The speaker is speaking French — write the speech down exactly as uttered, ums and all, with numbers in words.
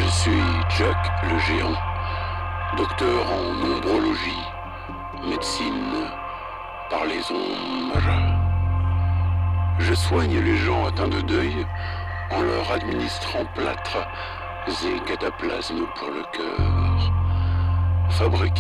suis Jack le géant, docteur en nombrologie, médecine par les ombres. Je soigne les gens atteints de deuil en leur administrant plâtre et cataplasme pour le cœur. Fabriqué